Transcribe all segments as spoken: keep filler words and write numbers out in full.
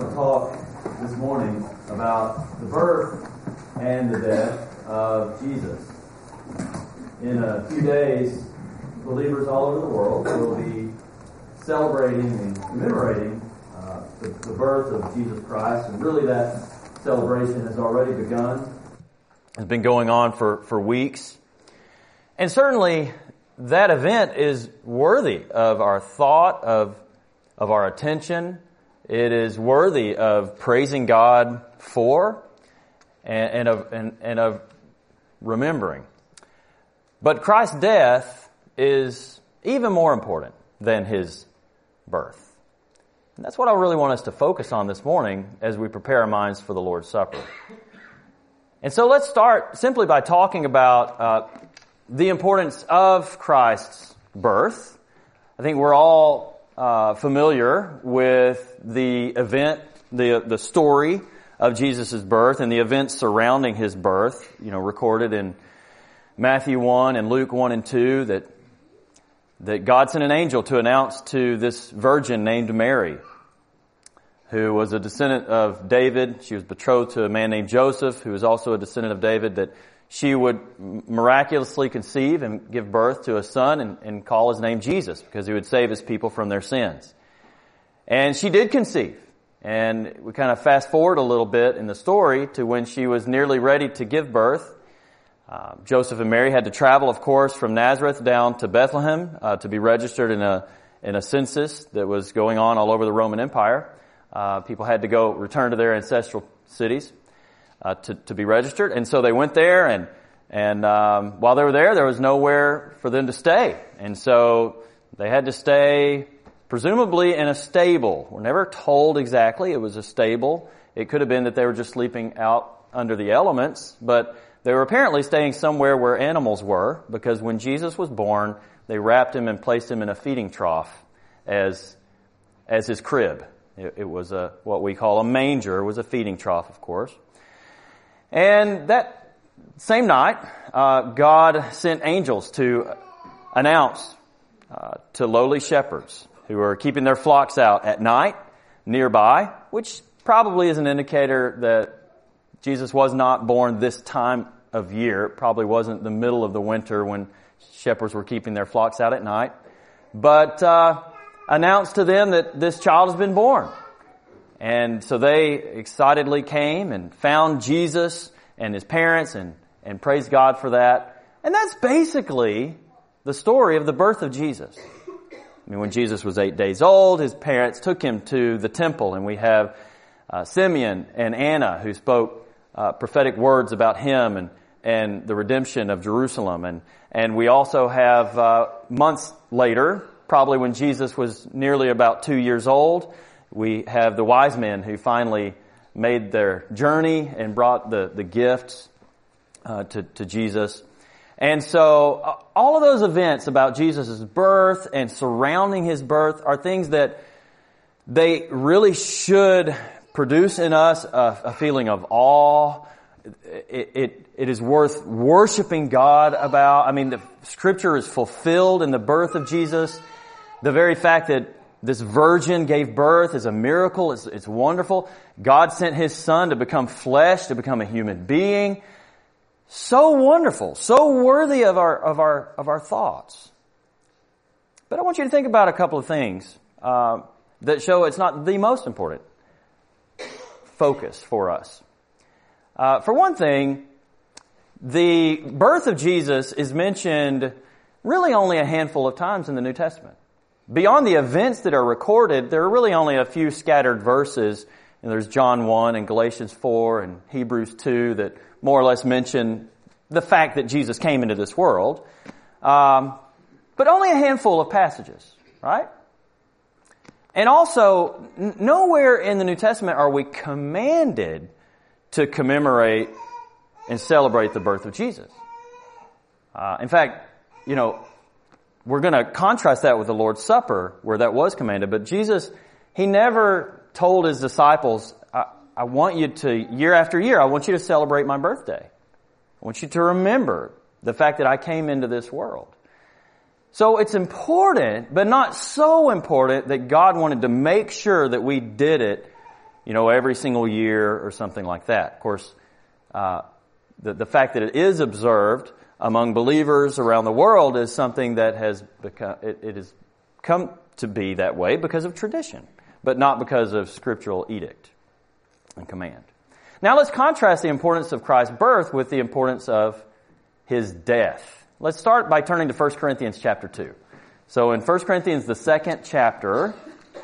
want to talk this morning about the birth and the death of Jesus. In a few days, believers all over the world will be celebrating and commemorating uh, the, the birth of Jesus Christ, and really that celebration has already begun. It's been going on for, for weeks. And certainly that event is worthy of our thought, of, of our attention. It is worthy of praising God for and, and of and, and of remembering. But Christ's death is even more important than His birth. And that's what I really want us to focus on this morning as we prepare our minds for the Lord's Supper. And so let's start simply by talking about uh, the importance of Christ's birth. I think we're all uh, familiar with the event, the the story of Jesus' birth and the events surrounding His birth, you know, recorded in Matthew one and Luke one and two, that that God sent an angel to announce to this virgin named Mary, who was a descendant of David. She was betrothed to a man named Joseph, who was also a descendant of David, that she would miraculously conceive and give birth to a son and, and call his name Jesus, because he would save his people from their sins. And she did conceive. And we kind of fast forward a little bit in the story to when she was nearly ready to give birth. Uh, Joseph and Mary had to travel, of course, from Nazareth down to Bethlehem uh, to be registered in a in a census that was going on all over the Roman Empire. Uh, people had to go return to their ancestral cities uh, to, to be registered. And so they went there, and, and um, while they were there, there was nowhere for them to stay. And so they had to stay presumably in a stable. We're never told exactly. It was a stable. It could have been that they were just sleeping out under the elements, but they were apparently staying somewhere where animals were, because when Jesus was born, they wrapped him and placed him in a feeding trough as, as his crib. It, it was a, what we call a manger. It was a feeding trough, of course. And that same night, uh, God sent angels to announce uh, to lowly shepherds who were keeping their flocks out at night nearby, which probably is an indicator that Jesus was not born this time of year. It probably wasn't the middle of the winter when shepherds were keeping their flocks out at night. But uh announced to them that this child has been born. And so they excitedly came and found Jesus and his parents and, and praised God for that. And that's basically the story of the birth of Jesus. I mean, when Jesus was eight days old, his parents took him to the temple, and we have uh, Simeon and Anna who spoke uh, prophetic words about him and, and the redemption of Jerusalem. And, and we also have uh, months later, probably when Jesus was nearly about two years old, we have the wise men who finally made their journey and brought the, the gifts uh, to, to Jesus. And so uh, all of those events about Jesus' birth and surrounding his birth are things that they really should produce in us a, a feeling of awe. It, it, it is worth worshiping God about. I mean, the Scripture is fulfilled in the birth of Jesus. The very fact that this virgin gave birth is a miracle. It's, it's wonderful. God sent His Son to become flesh, to become a human being. So wonderful, so worthy of our of our of our thoughts. But I want you to think about a couple of things uh, that show it's not the most important focus for us. Uh, for one thing, the birth of Jesus is mentioned really only a handful of times in the New Testament. Beyond the events that are recorded, there are really only a few scattered verses. And there's John one and Galatians four and Hebrews two that more or less mention the fact that Jesus came into this world. Um, but only a handful of passages, right? And also, n- nowhere in the New Testament are we commanded to commemorate and celebrate the birth of Jesus. Uh, in fact, you know, we're going to contrast that with the Lord's Supper, where that was commanded. But Jesus, He never told His disciples, I, I want you to, year after year, I want you to celebrate my birthday. I want you to remember the fact that I came into this world. So it's important, but not so important that God wanted to make sure that we did it you know, every single year or something like that. Of course, uh, the, the fact that it is observed among believers around the world is something that has become, it, it has come to be that way because of tradition, but not because of scriptural edict and command. Now let's contrast the importance of Christ's birth with the importance of His death. Let's start by turning to First Corinthians chapter two. So in First Corinthians, the second chapter,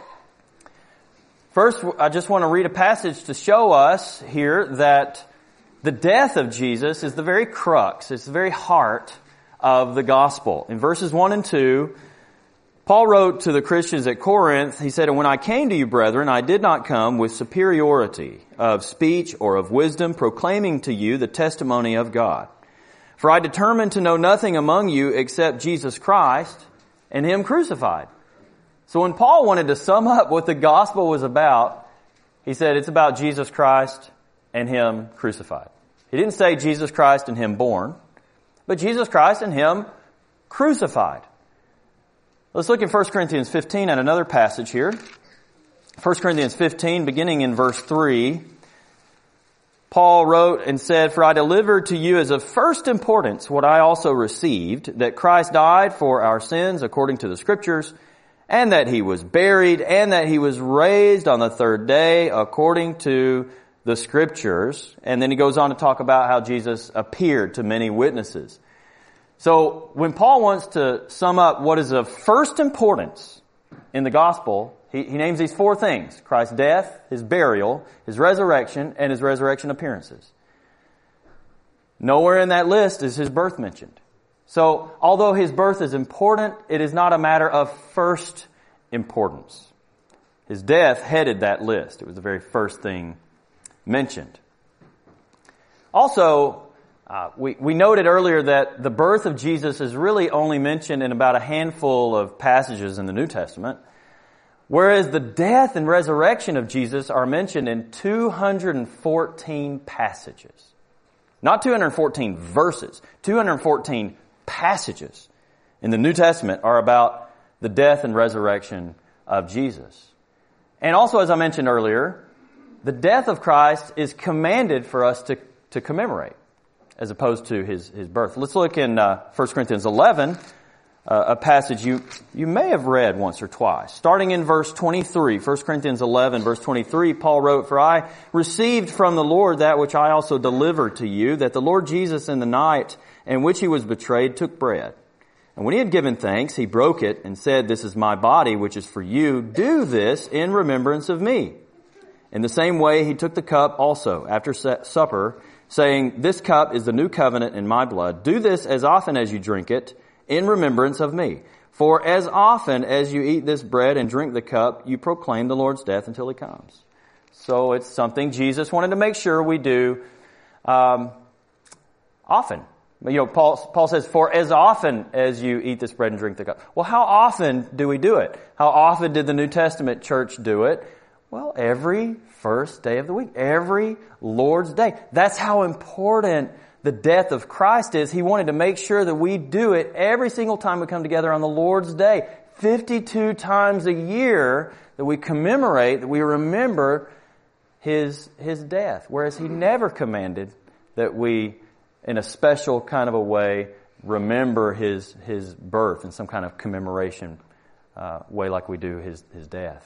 first I just want to read a passage to show us here that the death of Jesus is the very crux, it's the very heart of the gospel. In verses one and two, Paul wrote to the Christians at Corinth, he said, "And when I came to you, brethren, I did not come with superiority of speech or of wisdom, proclaiming to you the testimony of God. For I determined to know nothing among you except Jesus Christ and Him crucified." So when Paul wanted to sum up what the gospel was about, he said it's about Jesus Christ and Him crucified. He didn't say Jesus Christ and Him born, but Jesus Christ and Him crucified. Let's look in First Corinthians fifteen at another passage here. First Corinthians fifteen, beginning in verse three. Paul wrote and said, "For I delivered to you as of first importance what I also received, that Christ died for our sins according to the Scriptures, and that He was buried, and that He was raised on the third day according to the Scriptures." And then he goes on to talk about how Jesus appeared to many witnesses. So when Paul wants to sum up what is of first importance in the gospel, he, he names these four things: Christ's death, His burial, His resurrection, and His resurrection appearances. Nowhere in that list is His birth mentioned. So although His birth is important, it is not a matter of first importance. His death headed that list. It was the very first thing mentioned. Also, Uh, we, we noted earlier that the birth of Jesus is really only mentioned in about a handful of passages in the New Testament, whereas the death and resurrection of Jesus are mentioned in two hundred fourteen passages. Not two hundred fourteen verses, two hundred fourteen passages in the New Testament are about the death and resurrection of Jesus. And also, as I mentioned earlier, the death of Christ is commanded for us to, to commemorate, as opposed to his, his birth. Let's look in uh, First Corinthians eleven, uh, a passage you, you may have read once or twice. Starting in verse twenty-three, First Corinthians eleven, verse twenty-three, Paul wrote, "For I received from the Lord that which I also delivered to you, that the Lord Jesus in the night in which He was betrayed took bread. And when He had given thanks, He broke it and said, 'This is my body, which is for you. Do this in remembrance of me.' In the same way, He took the cup also after supper, saying, 'This cup is the new covenant in my blood. Do this as often as you drink it in remembrance of me. For as often as you eat this bread and drink the cup, you proclaim the Lord's death until He comes.'" So it's something Jesus wanted to make sure we do um, often. You know, Paul, Paul says, "For as often as you eat this bread and drink the cup." Well, how often do we do it? How often did the New Testament church do it? Well, every first day of the week, every Lord's Day. That's how important the death of Christ is. He wanted to make sure that we do it every single time we come together on the Lord's Day. fifty-two times a year that we commemorate, that we remember His, His death. Whereas He never commanded that we, in a special kind of a way, remember His, His birth in some kind of commemoration uh, way like we do His, His death.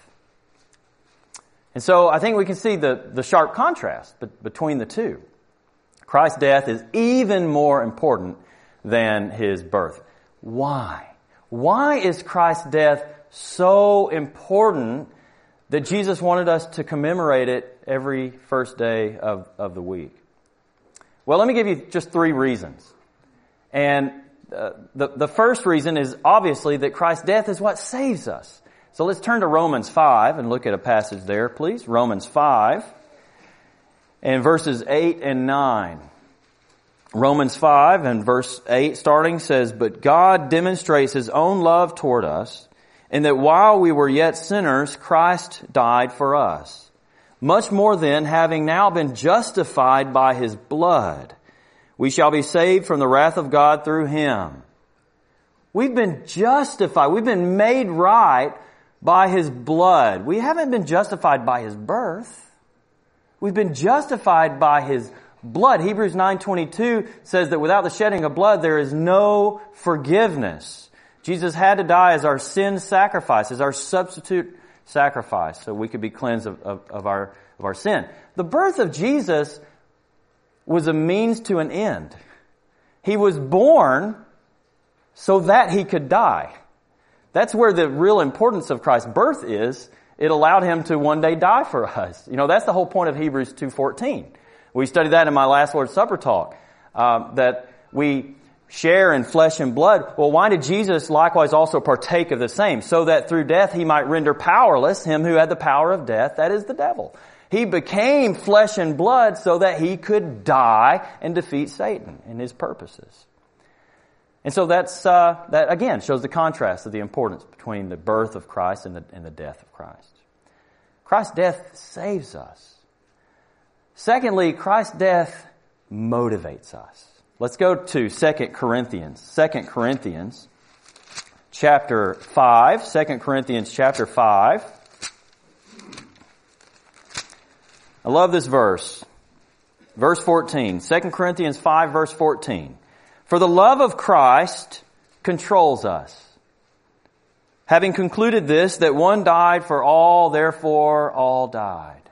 And so I think we can see the, the sharp contrast be- between the two. Christ's death is even more important than His birth. Why? Why is Christ's death so important that Jesus wanted us to commemorate it every first day of, of the week? Well, let me give you just three reasons. And uh, the, the first reason is obviously that Christ's death is what saves us. So let's turn to Romans five and look at a passage there, please. Romans five and verses eight and nine. Romans five and verse eight starting says, "But God demonstrates His own love toward us, in that while we were yet sinners, Christ died for us. Much more then, having now been justified by His blood, we shall be saved from the wrath of God through Him." We've been justified. We've been made right by His blood. We haven't been justified by His birth. We've been justified by His blood. Hebrews nine twenty-two says that without the shedding of blood, there is no forgiveness. Jesus had to die as our sin sacrifice, as our substitute sacrifice, so we could be cleansed of, of, of our of our sin. The birth of Jesus was a means to an end. He was born so that He could die. That's where the real importance of Christ's birth is. It allowed Him to one day die for us. You know, that's the whole point of Hebrews two fourteen. We studied that in my last Lord's Supper talk, uh, that we share in flesh and blood. Well, why did Jesus likewise also partake of the same? So that through death He might render powerless him who had the power of death, that is the devil. He became flesh and blood so that He could die and defeat Satan and his purposes. And so that's uh, that again shows the contrast of the importance between the birth of Christ and the, and the death of Christ. Christ's death saves us. Secondly, Christ's death motivates us. Let's go to Second Corinthians. Second Corinthians chapter five. Second Corinthians chapter five. I love this verse. Verse fourteen. Second Corinthians five, verse fourteen. For the love of Christ controls us, having concluded this, that one died for all, therefore all died.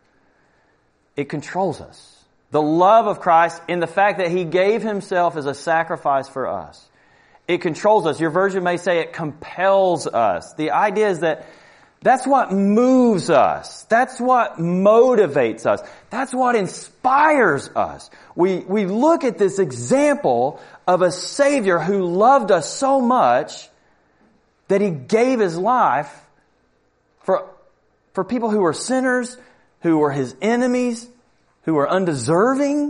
It controls us. The love of Christ in the fact that He gave Himself as a sacrifice for us. It controls us. Your version may say it compels us. The idea is that that's what moves us. That's what motivates us. That's what inspires us. We, we look at this example of a Savior who loved us so much that He gave His life for, for people who were sinners, who were His enemies, who were undeserving.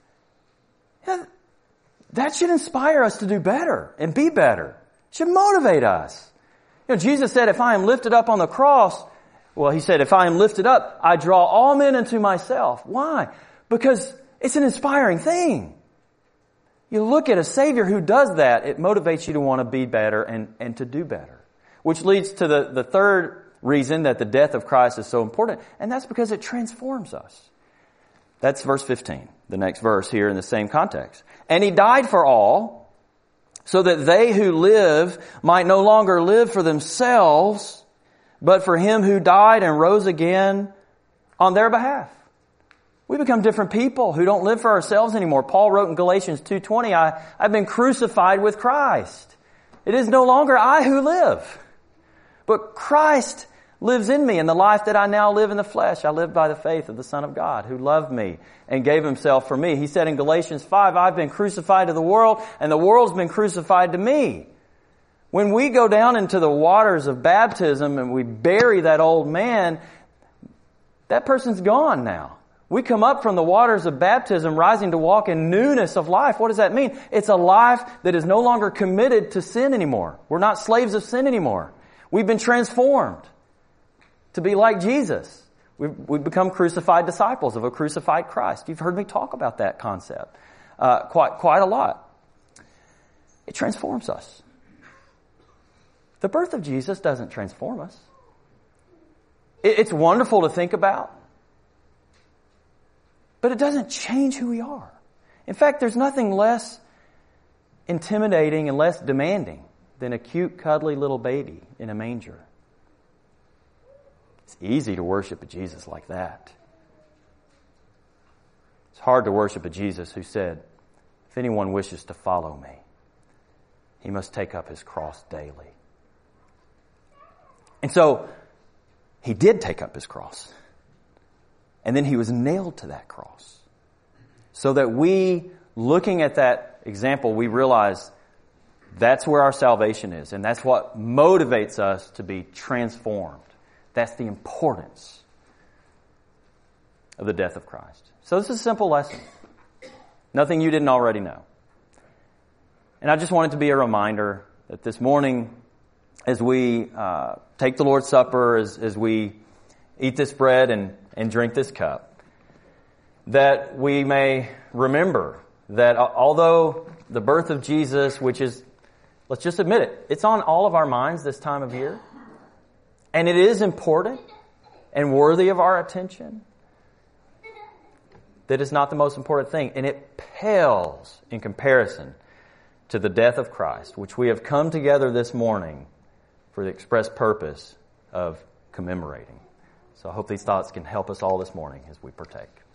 Yeah, that should inspire us to do better and be better. It should motivate us. You know, Jesus said, if I am lifted up on the cross, well, He said, if I am lifted up, I draw all men unto myself. Why? Because it's an inspiring thing. You look at a Savior who does that, it motivates you to want to be better and, and to do better. Which leads to the, the third reason that the death of Christ is so important, and that's because it transforms us. That's verse fifteen, the next verse here in the same context. And He died for all, so that they who live might no longer live for themselves, but for Him who died and rose again on their behalf. We become different people who don't live for ourselves anymore. Paul wrote in Galatians two twenty, I, I've been crucified with Christ. It is no longer I who live, but Christ lives in me, and the life that I now live in the flesh, I live by the faith of the Son of God who loved me and gave Himself for me. He said in Galatians five, I've been crucified to the world and the world's been crucified to me. When we go down into the waters of baptism and we bury that old man, that person's gone now. We come up from the waters of baptism rising to walk in newness of life. What does that mean? It's a life that is no longer committed to sin anymore. We're not slaves of sin anymore. We've been transformed to be like Jesus. We've, we've become crucified disciples of a crucified Christ. You've heard me talk about that concept uh, quite quite a lot. It transforms us. The birth of Jesus doesn't transform us. It, it's wonderful to think about, but it doesn't change who we are. In fact, there's nothing less intimidating and less demanding than a cute, cuddly little baby in a manger. It's easy to worship a Jesus like that. It's hard to worship a Jesus who said, if anyone wishes to follow me, he must take up his cross daily. And so, He did take up His cross. And then He was nailed to that cross. So that we, looking at that example, we realize that's where our salvation is. And that's what motivates us to be transformed. That's the importance of the death of Christ. So this is a simple lesson. Nothing you didn't already know. And I just want it to be a reminder that this morning, as we uh, take the Lord's Supper, as, as we eat this bread and, and drink this cup, that we may remember that although the birth of Jesus, which is, let's just admit it, it's on all of our minds this time of year, and it is important and worthy of our attention, that is not the most important thing, and it pales in comparison to the death of Christ, which we have come together this morning for the express purpose of commemorating. So I hope these thoughts can help us all this morning as we partake.